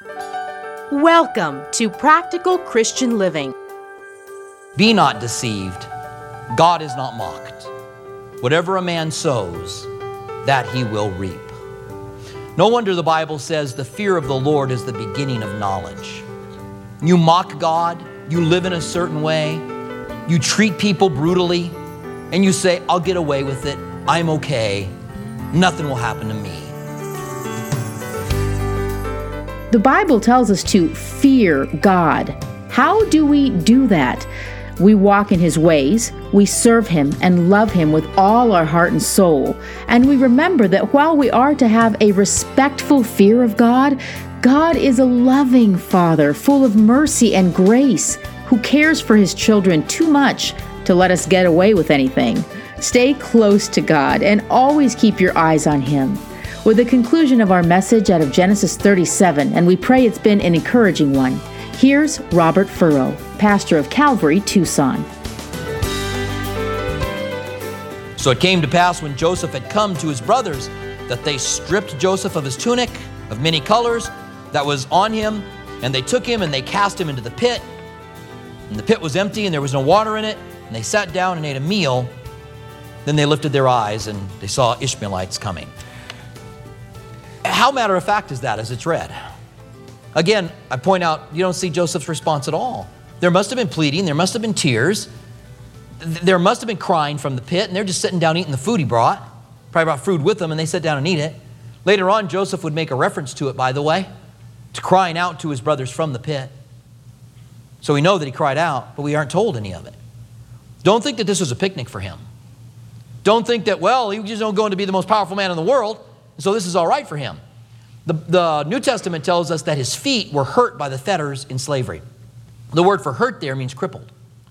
Welcome to Practical Christian Living. Be not deceived. God is not mocked. Whatever a man sows, that he will reap. No wonder the Bible says the fear of the Lord is the beginning of knowledge. You mock God, you live in a certain way, you treat people brutally, and you say, I'll get away with it, I'm okay, nothing will happen to me. The Bible tells us to fear God. How do we do that? We walk in His ways, we serve Him and love Him with all our heart and soul. And we remember that while we are to have a respectful fear of God, God is a loving Father full of mercy and grace who cares for His children too much to let us get away with anything. Stay close to God and always keep your eyes on Him. With the conclusion of our message out of Genesis 37, and we pray it's been an encouraging one, here's Robert Furrow, pastor of Calvary, Tucson. So it came to pass when Joseph had come to his brothers that they stripped Joseph of his tunic of many colors that was on him, and they took him and they cast him into the pit. And the pit was empty and there was no water in it, and they sat down and ate a meal. Then they lifted their eyes and they saw Ishmaelites coming. How matter of fact is that as it's read? Again, I point out, you don't see Joseph's response at all. There must have been pleading, there must have been tears, there must have been crying from the pit, and they're just sitting down eating the food he brought. Probably brought food with them, and they sat down and eat it. Later on, Joseph would make a reference to it, by the way, to crying out to his brothers from the pit. So we know that he cried out, but we aren't told any of it. Don't think that this was a picnic for him. Don't think that, well, he was just going to be the most powerful man in the world, so this is all right for him. The New Testament tells us that his feet were hurt by the fetters in slavery. The word for hurt there means crippled.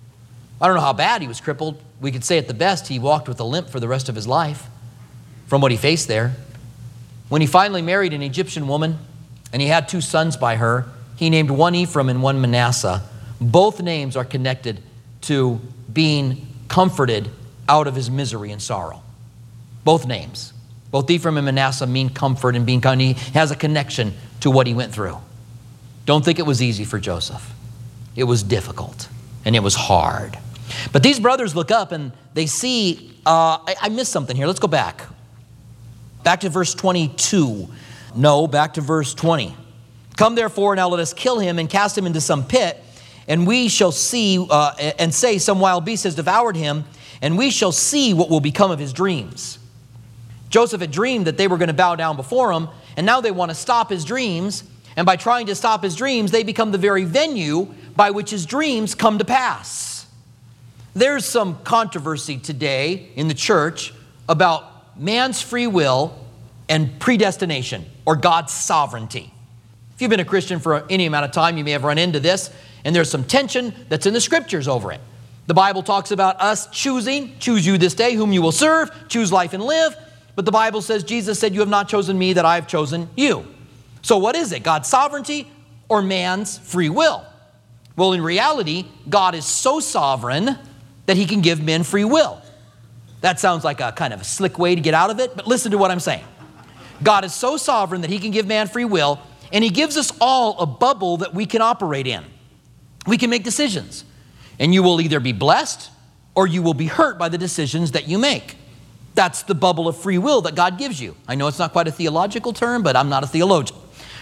I don't know how bad he was crippled. We could say at the best he walked with a limp for the rest of his life from what he faced there. When he finally married an Egyptian woman and he had 2 sons by her, he named one Ephraim and one Manasseh. Both names are connected to being comforted out of his misery and sorrow. Both names. Both Ephraim and Manasseh mean comfort and being kind. He has a connection to what he went through. Don't think it was easy for Joseph. It was difficult and it was hard. But these brothers look up and they see, I missed something here. Let's go back. Back to verse 22. No, back to verse 20. Come therefore, now let us kill him and cast him into some pit, and we shall see, and say some wild beast has devoured him, and we shall see what will become of his dreams. Joseph had dreamed that they were going to bow down before him, and now they want to stop his dreams. And by trying to stop his dreams, they become the very venue by which his dreams come to pass. There's some controversy today in the church about man's free will and predestination, or God's sovereignty. If you've been a Christian for any amount of time, you may have run into this, and there's some tension that's in the scriptures over it. The Bible talks about us choosing, choose you this day whom you will serve, choose life and live. But the Bible says, Jesus said, you have not chosen me, that I have chosen you. So what is it? God's sovereignty or man's free will? Well, in reality, God is so sovereign that he can give men free will. That sounds like a kind of a slick way to get out of it, but listen to what I'm saying. God is so sovereign that he can give man free will, and he gives us all a bubble that we can operate in. We can make decisions, and you will either be blessed or you will be hurt by the decisions that you make. That's the bubble of free will that God gives you. I know it's not quite a theological term, but I'm not a theologian.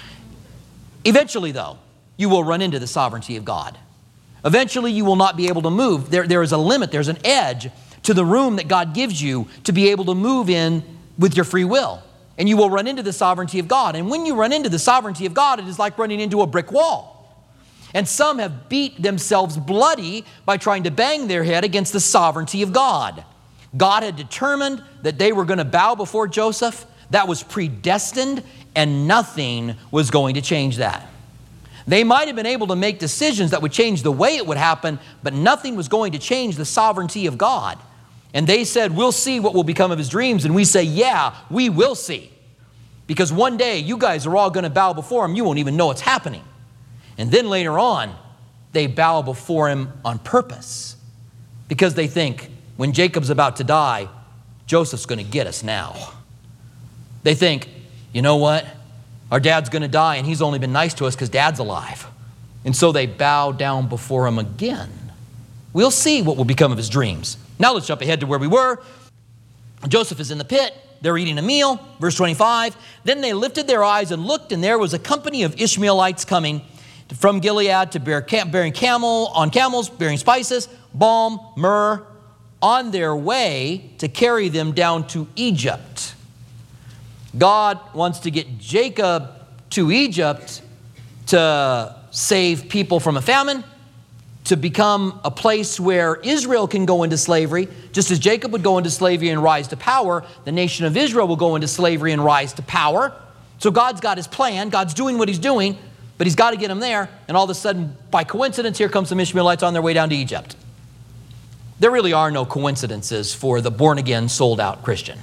Eventually, though, you will run into the sovereignty of God. Eventually, you will not be able to move. There is a limit, there's an edge to the room that God gives you to be able to move in with your free will. And you will run into the sovereignty of God. And when you run into the sovereignty of God, it is like running into a brick wall. And some have beat themselves bloody by trying to bang their head against the sovereignty of God. God had determined that they were going to bow before Joseph. That was predestined, and nothing was going to change that. They might have been able to make decisions that would change the way it would happen, but nothing was going to change the sovereignty of God. And they said, we'll see what will become of his dreams. And we say, yeah, we will see. Because one day you guys are all going to bow before him. You won't even know it's happening. And then later on, they bow before him on purpose. Because they think, when Jacob's about to die, Joseph's going to get us now. They think, you know what? Our dad's going to die, and he's only been nice to us because dad's alive. And so they bow down before him again. We'll see what will become of his dreams. Now let's jump ahead to where we were. Joseph is in the pit. They're eating a meal. Verse 25. Then they lifted their eyes and looked, and there was a company of Ishmaelites coming from Gilead to bearing camels, bearing spices, balm, myrrh, on their way to carry them down to Egypt. God wants to get Jacob to Egypt to save people from a famine, to become a place where Israel can go into slavery. Just as Jacob would go into slavery and rise to power, the nation of Israel will go into slavery and rise to power. So God's got his plan. God's doing what he's doing, but he's got to get them there. And all of a sudden, by coincidence, here comes some Ishmaelites on their way down to Egypt. There really are no coincidences for the born-again, sold-out Christian.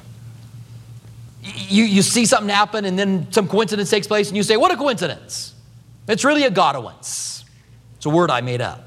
You see something happen, and then some coincidence takes place, and you say, what a coincidence. It's really a Godowance. It's a word I made up.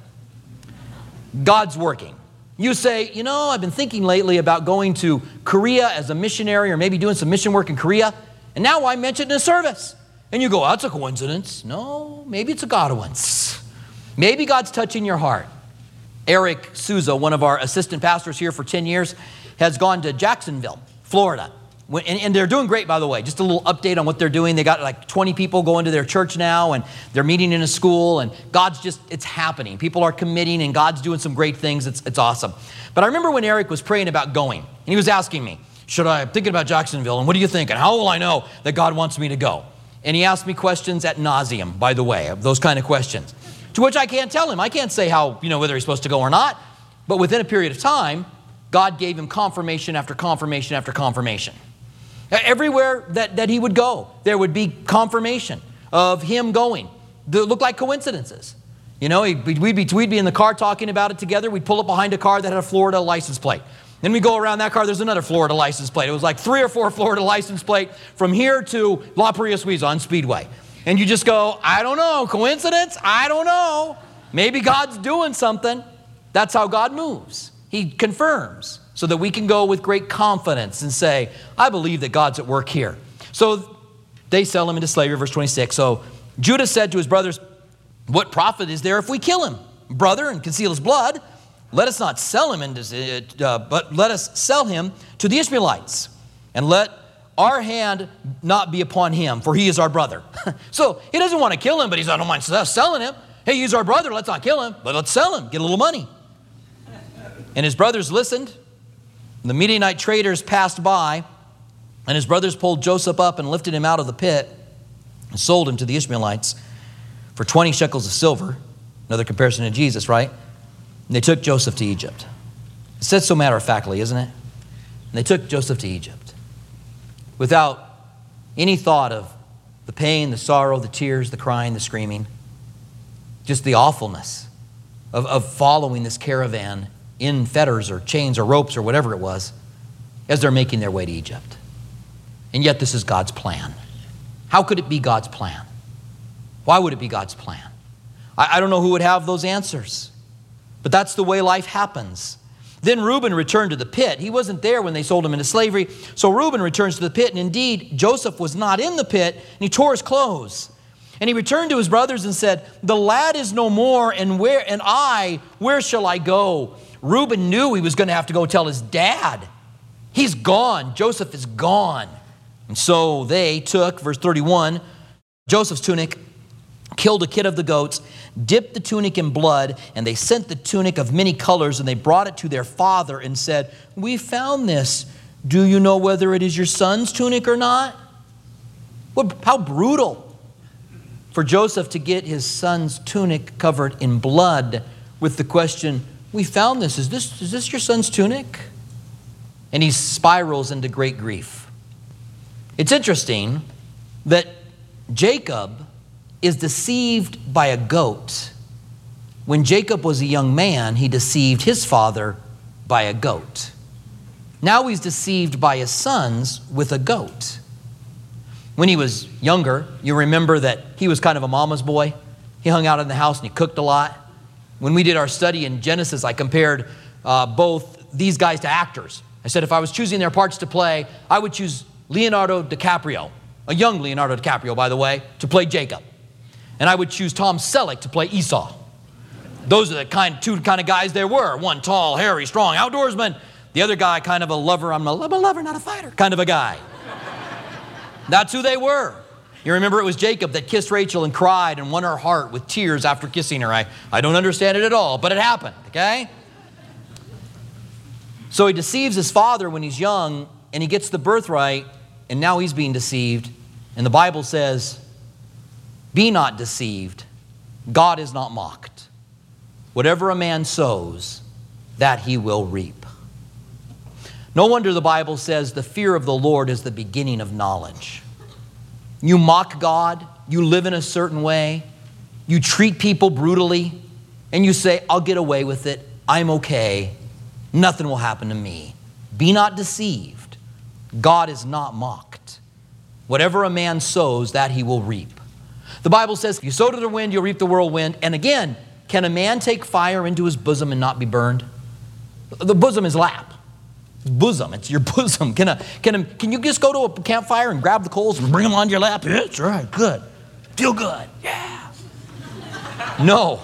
God's working. You say, I've been thinking lately about going to Korea as a missionary, or maybe doing some mission work in Korea, and now I mentioned in a service. And you go, that's a coincidence. No, maybe it's a Godowance. Maybe God's touching your heart. Eric Souza, one of our assistant pastors here for 10 years, has gone to Jacksonville, Florida. And they're doing great, by the way. Just a little update on what they're doing. They got like 20 people going to their church now, and they're meeting in a school, and it's happening. People are committing, and God's doing some great things. It's awesome. But I remember when Eric was praying about going, and he was asking me, I'm thinking about Jacksonville, and what do you think? And how will I know that God wants me to go? And he asked me questions ad nauseum, by the way, those kind of questions. To which I can't tell him. I can't say whether he's supposed to go or not. But within a period of time, God gave him confirmation after confirmation after confirmation. Everywhere that he would go, there would be confirmation of him going. They looked like coincidences. We'd be in the car talking about it together. We'd pull up behind a car that had a Florida license plate. Then we go around that car, there's another Florida license plate. It was like 3 or 4 Florida license plate from here to La Brea Suiza on Speedway. And you just go, I don't know, coincidence? I don't know. Maybe God's doing something. That's how God moves. He confirms so that we can go with great confidence and say, I believe that God's at work here. So they sell him into slavery, verse 26. So Judah said to his brothers, what profit is there if we kill him, brother, and conceal his blood? Let us not sell him, but let us sell him to the Ishmaelites, and let our hand not be upon him, for he is our brother. So he doesn't want to kill him, but I don't mind selling him. Hey, he's our brother, let's not kill him, but let's sell him, get a little money. And his brothers listened. The Midianite traders passed by, and his brothers pulled Joseph up and lifted him out of the pit and sold him to the Ishmaelites for 20 shekels of silver. Another comparison to Jesus, right? And they took Joseph to Egypt. It says so matter-of-factly, isn't it? And they took Joseph to Egypt without any thought of the pain, the sorrow, the tears, the crying, the screaming, just the awfulness of following this caravan in fetters or chains or ropes or whatever it was as they're making their way to Egypt. And yet this is God's plan. How could it be God's plan? Why would it be God's plan? I don't know who would have those answers, but that's the way life happens. Then Reuben returned to the pit. He wasn't there when they sold him into slavery. So Reuben returns to the pit, and indeed, Joseph was not in the pit, and he tore his clothes. And he returned to his brothers and said, the lad is no more, and where shall I go? Reuben knew he was going to have to go tell his dad. He's gone. Joseph is gone. And so they took, verse 31, Joseph's tunic, killed a kid of the goats, dipped the tunic in blood, and they sent the tunic of many colors, and they brought it to their father and said, we found this. Do you know whether it is your son's tunic or not? How brutal for Joseph to get his son's tunic covered in blood with the question, we found this. Is this your son's tunic? And he spirals into great grief. It's interesting that Jacob is deceived by a goat. When Jacob was a young man, he deceived his father by a goat. Now he's deceived by his sons with a goat. When he was younger, you remember that he was kind of a mama's boy. He hung out in the house and he cooked a lot. When we did our study in Genesis, I compared both these guys to actors. I said if I was choosing their parts to play, I would choose Leonardo DiCaprio a young Leonardo DiCaprio, by the way, to play Jacob. And I would choose Tom Selleck to play Esau. Those are the two kind of guys there were. One tall, hairy, strong outdoorsman. The other guy kind of a lover. I'm a lover, not a fighter kind of a guy. That's who they were. You remember it was Jacob that kissed Rachel and cried and won her heart with tears after kissing her. I don't understand it at all, but it happened, okay? So he deceives his father when he's young, and he gets the birthright, and now he's being deceived. And the Bible says, be not deceived. God is not mocked. Whatever a man sows, that he will reap. No wonder the Bible says the fear of the Lord is the beginning of knowledge. You mock God, you live in a certain way, you treat people brutally, and you say, I'll get away with it, I'm okay, nothing will happen to me. Be not deceived. God is not mocked. Whatever a man sows, that he will reap. The Bible says, if you sow to the wind, you'll reap the whirlwind. And again, can a man take fire into his bosom and not be burned? The bosom is lap. Bosom, it's your bosom. Can you just go to a campfire and grab the coals and bring them onto your lap? Yeah, that's right, good. Feel good, yeah. No.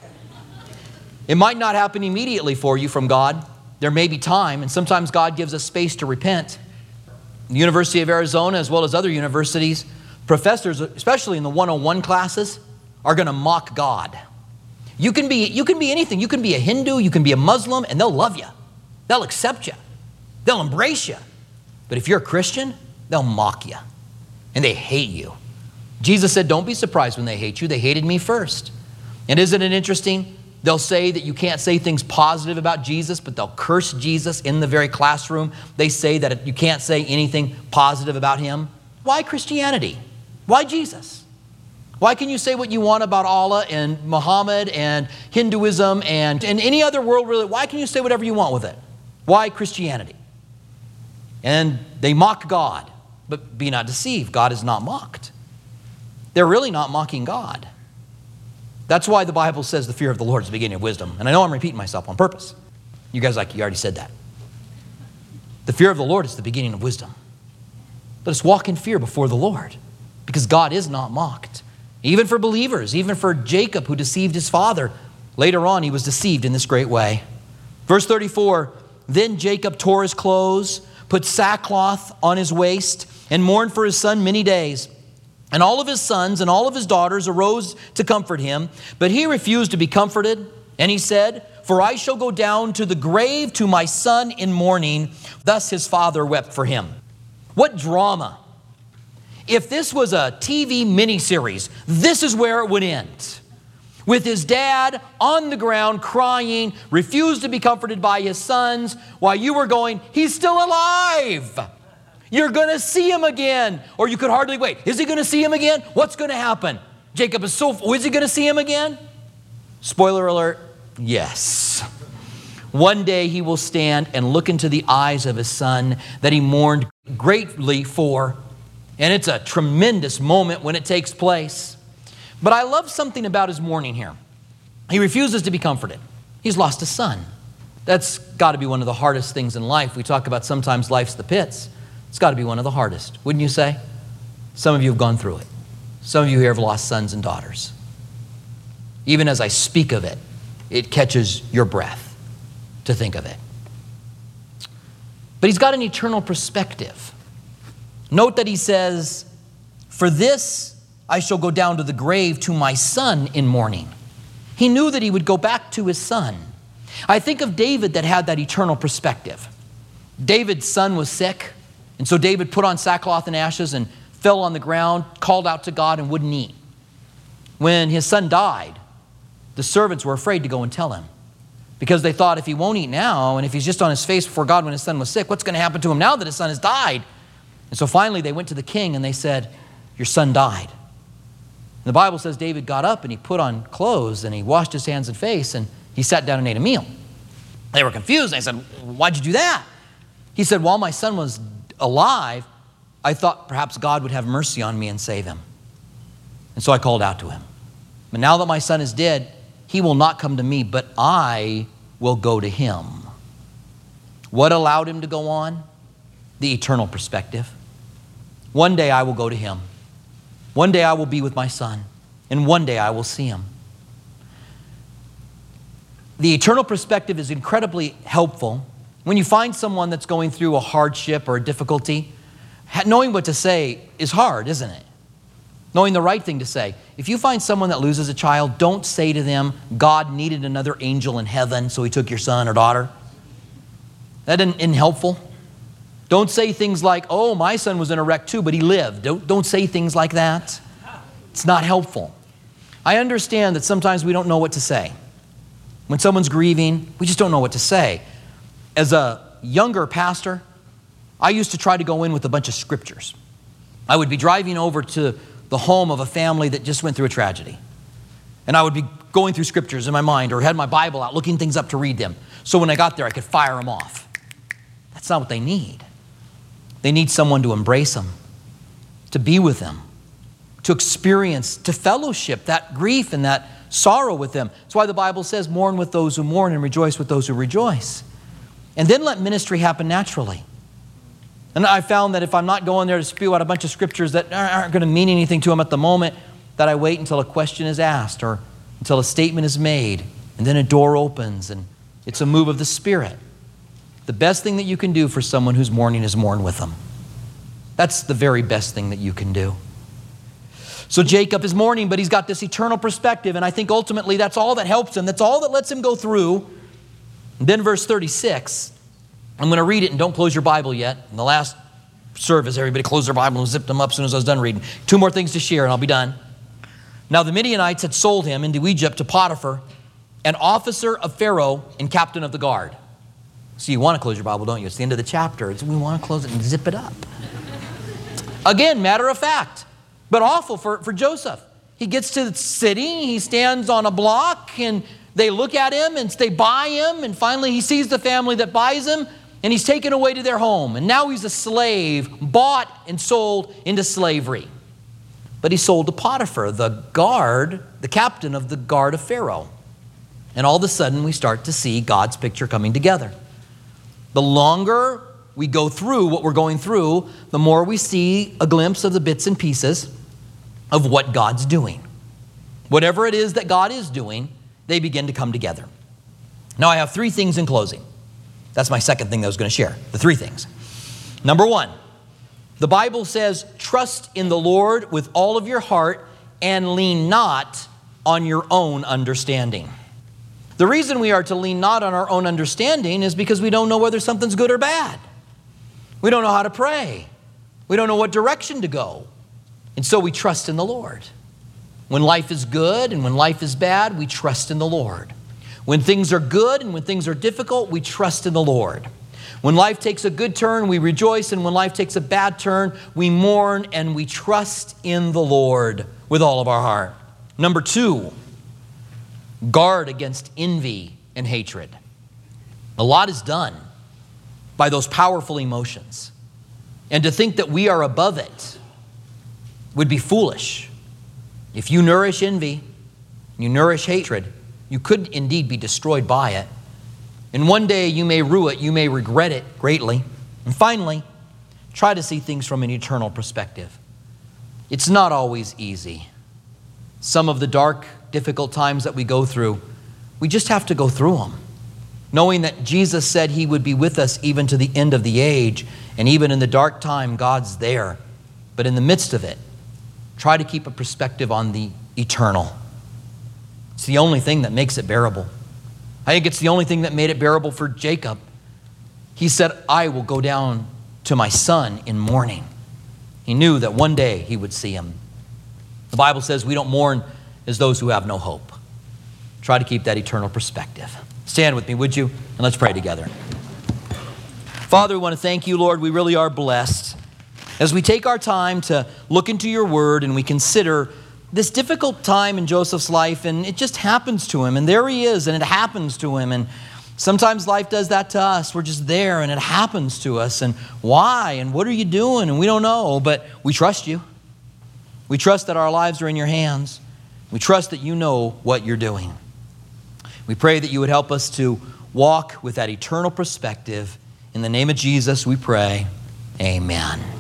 It might not happen immediately for you from God. There may be time, and sometimes God gives us space to repent. The University of Arizona, as well as other universities, professors, especially in the 101 classes, are going to mock God. You can be anything. You can be a Hindu, you can be a Muslim, and they'll love you. They'll accept you. They'll embrace you. But if you're a Christian, they'll mock you. And they hate you. Jesus said, don't be surprised when they hate you. They hated me first. And isn't it interesting? They'll say that you can't say things positive about Jesus, but they'll curse Jesus in the very classroom. They say that you can't say anything positive about him. Why Christianity? Why Jesus? Why can you say what you want about Allah and Muhammad and Hinduism and any other world religion? Why can you say whatever you want with it? Why Christianity? And they mock God, but be not deceived. God is not mocked. They're really not mocking God. That's why the Bible says the fear of the Lord is the beginning of wisdom. And I know I'm repeating myself on purpose. You guys you already said that. The fear of the Lord is the beginning of wisdom. Let us walk in fear before the Lord, because God is not mocked. Even for believers, even for Jacob who deceived his father, later on he was deceived in this great way. Verse 34, then Jacob tore his clothes, put sackcloth on his waist, and mourned for his son many days. And all of his sons and all of his daughters arose to comfort him, but he refused to be comforted. And he said, for I shall go down to the grave to my son in mourning. Thus his father wept for him. What drama. If this was a TV miniseries, this is where it would end. With his dad on the ground crying, refused to be comforted by his sons, while you were going, he's still alive. You're going to see him again. Or you could hardly wait. Is he going to see him again? What's going to happen? Jacob is is he going to see him again? Spoiler alert, yes. One day he will stand and look into the eyes of his son that he mourned greatly for. And it's a tremendous moment when it takes place. But I love something about his mourning here. He refuses to be comforted. He's lost a son. That's got to be one of the hardest things in life. We talk about sometimes life's the pits. It's got to be one of the hardest, wouldn't you say? Some of you have gone through it. Some of you here have lost sons and daughters. Even as I speak of it, it catches your breath to think of it. But he's got an eternal perspective. Note that he says, for this I shall go down to the grave to my son in mourning. He knew that he would go back to his son. I think of David that had that eternal perspective. David's son was sick, and so David put on sackcloth and ashes and fell on the ground, called out to God, and wouldn't eat. When his son died, the servants were afraid to go and tell him, because they thought if he won't eat now, and if he's just on his face before God when his son was sick, what's going to happen to him now that his son has died? And so finally they went to the king and they said, your son died. And the Bible says David got up and he put on clothes and he washed his hands and face and he sat down and ate a meal. They were confused. They said, why'd you do that? He said, while my son was alive, I thought perhaps God would have mercy on me and save him. And so I called out to him. But now that my son is dead, he will not come to me, but I will go to him. What allowed him to go on? The eternal perspective. One day I will go to him. One day I will be with my son. And one day I will see him. The eternal perspective is incredibly helpful. When you find someone that's going through a hardship or a difficulty, knowing what to say is hard, isn't it? Knowing the right thing to say. If you find someone that loses a child, don't say to them, God needed another angel in heaven, so he took your son or daughter. That isn't helpful. Don't say things like, oh, my son was in a wreck too, but he lived. Don't say things like that. It's not helpful. I understand that sometimes we don't know what to say. When someone's grieving, we just don't know what to say. As a younger pastor, I used to try to go in with a bunch of scriptures. I would be driving over to the home of a family that just went through a tragedy. And I would be going through scriptures in my mind or had my Bible out, looking things up to read them. So when I got there, I could fire them off. That's not what they need. They need someone to embrace them, to be with them, to experience, to fellowship that grief and that sorrow with them. That's why the Bible says, mourn with those who mourn and rejoice with those who rejoice. And then let ministry happen naturally. And I found that if I'm not going there to spew out a bunch of scriptures that aren't going to mean anything to them at the moment, that I wait until a question is asked or until a statement is made, and then a door opens and it's a move of the Spirit. The best thing that you can do for someone who's mourning is mourn with them. That's the very best thing that you can do. So Jacob is mourning, but he's got this eternal perspective, and I think ultimately that's all that helps him. That's all that lets him go through. And then verse 36, I'm going to read it, and don't close your Bible yet. In the last service, everybody closed their Bible and zipped them up as soon as I was done reading. 2 more things to share, and I'll be done. Now the Midianites had sold him into Egypt to Potiphar, an officer of Pharaoh and captain of the guard. So you want to close your Bible, don't you? It's the end of the chapter. We want to close it and zip it up. Again, matter of fact, but awful for Joseph. He gets to the city, he stands on a block, and they look at him and they buy him, and finally he sees the family that buys him, and he's taken away to their home. And now he's a slave, bought and sold into slavery. But he's sold to Potiphar, the guard, the captain of the guard of Pharaoh. And all of a sudden we start to see God's picture coming together. The longer we go through what we're going through, the more we see a glimpse of the bits and pieces of what God's doing. Whatever it is that God is doing, they begin to come together. Now I have 3 things in closing. That's my second thing that I was going to share, the 3 things. Number 1, the Bible says, trust in the Lord with all of your heart and lean not on your own understanding. The reason we are to lean not on our own understanding is because we don't know whether something's good or bad. We don't know how to pray. We don't know what direction to go. And so we trust in the Lord. When life is good and when life is bad, we trust in the Lord. When things are good and when things are difficult, we trust in the Lord. When life takes a good turn, we rejoice, and when life takes a bad turn, we mourn and we trust in the Lord with all of our heart. Number 2, guard against envy and hatred. A lot is done by those powerful emotions. And to think that we are above it would be foolish. If you nourish envy, you nourish hatred, you could indeed be destroyed by it. And one day you may rue it, you may regret it greatly. And finally, try to see things from an eternal perspective. It's not always easy. Some of the dark, difficult times that we go through, we just have to go through them. Knowing that Jesus said he would be with us even to the end of the age, and even in the dark time, God's there. But in the midst of it, try to keep a perspective on the eternal. It's the only thing that makes it bearable. I think it's the only thing that made it bearable for Jacob. He said, I will go down to my son in mourning. He knew that one day he would see him. The Bible says we don't mourn as those who have no hope. Try to keep that eternal perspective. Stand with me, would you? And let's pray together. Father, we want to thank you, Lord. We really are blessed as we take our time to look into your word and we consider this difficult time in Joseph's life, and it just happens to him, and there he is, and it happens to him. And sometimes life does that to us. We're just there, and it happens to us. And why? And what are you doing? And we don't know, but we trust you. We trust that our lives are in your hands. We trust that you know what you're doing. We pray that you would help us to walk with that eternal perspective. In the name of Jesus, we pray. Amen.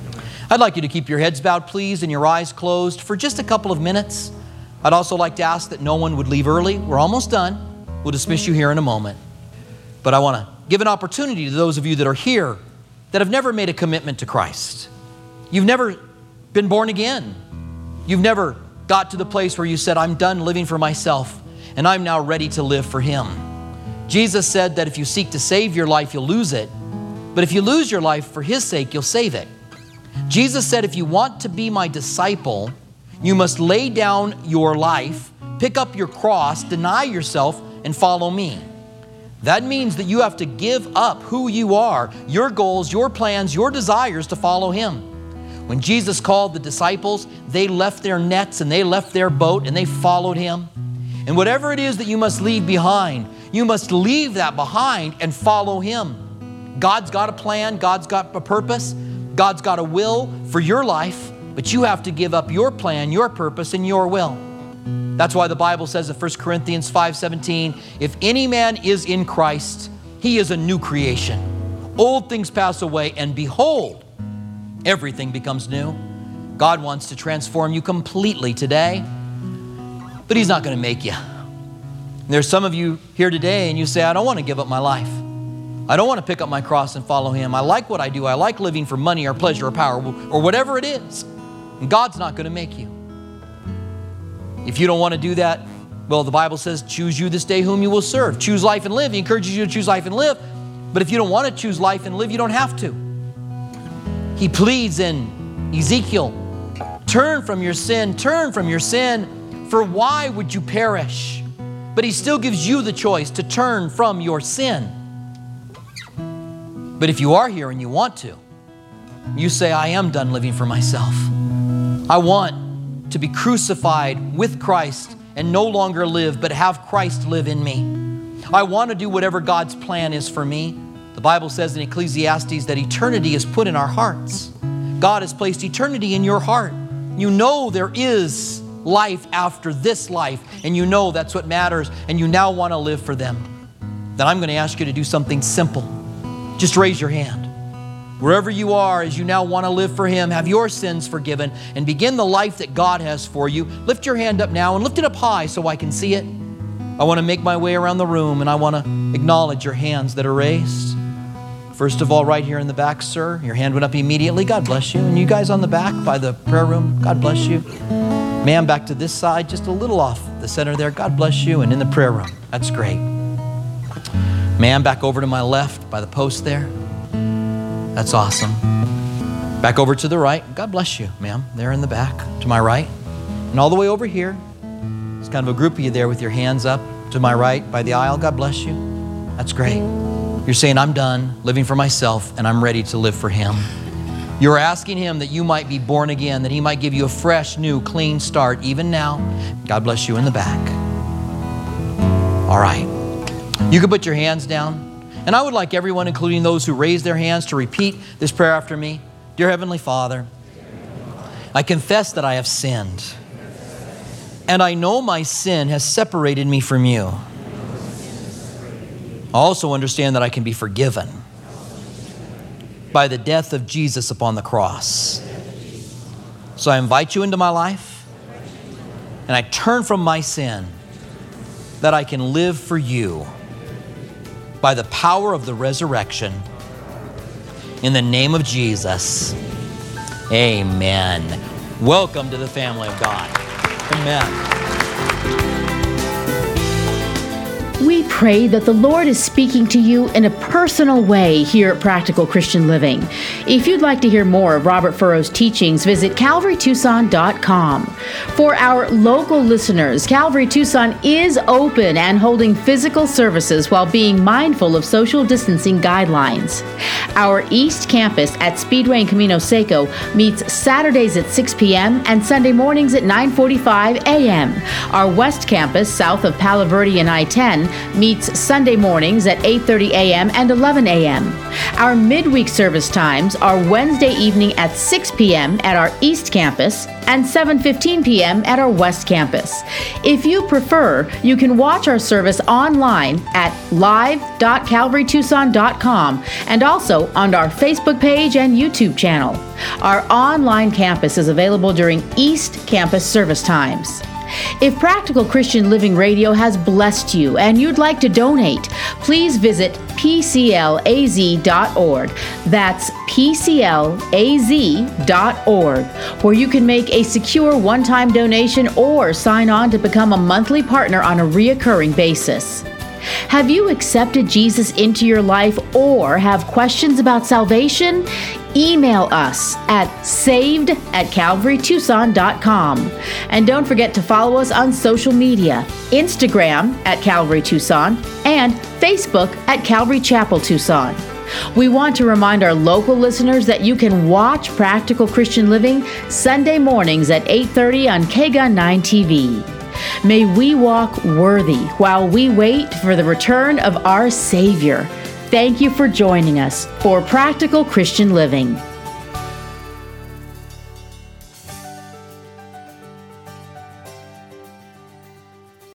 I'd like you to keep your heads bowed, please, and your eyes closed for just a couple of minutes. I'd also like to ask that no one would leave early. We're almost done. We'll dismiss you here in a moment. But I want to give an opportunity to those of you that are here that have never made a commitment to Christ. You've never been born again. You've never got to the place where you said, I'm done living for myself, and I'm now ready to live for Him. Jesus said that if you seek to save your life, you'll lose it. But if you lose your life for His sake, you'll save it. Jesus said, if you want to be my disciple, you must lay down your life, pick up your cross, deny yourself, and follow me. That means that you have to give up who you are, your goals, your plans, your desires to follow Him. When Jesus called the disciples, they left their nets and they left their boat and they followed Him. And whatever it is that you must leave behind, you must leave that behind and follow Him. God's got a plan, God's got a purpose, God's got a will for your life, but you have to give up your plan, your purpose, and your will. That's why the Bible says in 1 Corinthians 5:17, if any man is in Christ, he is a new creation. Old things pass away, and behold, everything becomes new. God wants to transform you completely today, but He's not going to make you. There's some of you here today and you say, I don't want to give up my life. I don't want to pick up my cross and follow Him. I like what I do. I like living for money or pleasure or power or whatever it is. And God's not going to make you. If you don't want to do that, well, the Bible says, choose you this day whom you will serve. Choose life and live. He encourages you to choose life and live. But if you don't want to choose life and live, you don't have to. He pleads in Ezekiel, turn from your sin, for why would you perish? But He still gives you the choice to turn from your sin. But if you are here and you want to, you say, I am done living for myself. I want to be crucified with Christ and no longer live, but have Christ live in me. I want to do whatever God's plan is for me. The Bible says in Ecclesiastes that eternity is put in our hearts. God has placed eternity in your heart. You know there is life after this life, and you know that's what matters, and you now want to live for them. Then I'm going to ask you to do something simple. Just raise your hand. Wherever you are, as you now want to live for Him, have your sins forgiven, and begin the life that God has for you. Lift your hand up now and lift it up high so I can see it. I want to make my way around the room and I want to acknowledge your hands that are raised. First of all, right here in the back, sir, your hand went up immediately. God bless you. And you guys on the back by the prayer room, God bless you. Ma'am, back to this side, just a little off the center there. God bless you. And in the prayer room, that's great. Ma'am, back over to my left by the post there. That's awesome. Back over to the right. God bless you, ma'am. There in the back to my right. And all the way over here. It's kind of a group of you there with your hands up to my right by the aisle. God bless you. That's great. You're saying, I'm done living for myself and I'm ready to live for Him. You're asking Him that you might be born again, that He might give you a fresh, new, clean start even now. God bless you in the back. All right. You can put your hands down. And I would like everyone, including those who raise their hands, to repeat this prayer after me. Dear Heavenly Father, I confess that I have sinned. And I know my sin has separated me from you. I also understand that I can be forgiven by the death of Jesus upon the cross. So I invite you into my life, and I turn from my sin that I can live for you by the power of the resurrection. In the name of Jesus, amen. Welcome to the family of God. Amen. We pray that the Lord is speaking to you in a personal way here at Practical Christian Living. If you'd like to hear more of Robert Furrow's teachings, visit CalvaryTucson.com. For our local listeners, Calvary Tucson is open and holding physical services while being mindful of social distancing guidelines. Our East Campus at Speedway and Camino Seco meets Saturdays at 6 p.m. and Sunday mornings at 9:45 a.m. Our West Campus, south of Palo Verde and I-10, meets meets Sunday mornings at 8:30 a.m. and 11 a.m. Our midweek service times are Wednesday evening at 6 p.m. at our East Campus and 7:15 p.m. at our West Campus. If you prefer, you can watch our service online at live.calvarytucson.com and also on our Facebook page and YouTube channel. Our online campus is available during East Campus service times. If Practical Christian Living Radio has blessed you and you'd like to donate, please visit pclaz.org. That's pclaz.org, where you can make a secure one-time donation or sign on to become a monthly partner on a reoccurring basis. Have you accepted Jesus into your life or have questions about salvation? Email us at saved@calvarytucson.com. And don't forget to follow us on social media, Instagram at Calvary Tucson and Facebook at Calvary Chapel Tucson. We want to remind our local listeners that you can watch Practical Christian Living Sunday mornings at 8:30 on KGUN 9 TV. May we walk worthy while we wait for the return of our Savior. Thank you for joining us for Practical Christian Living.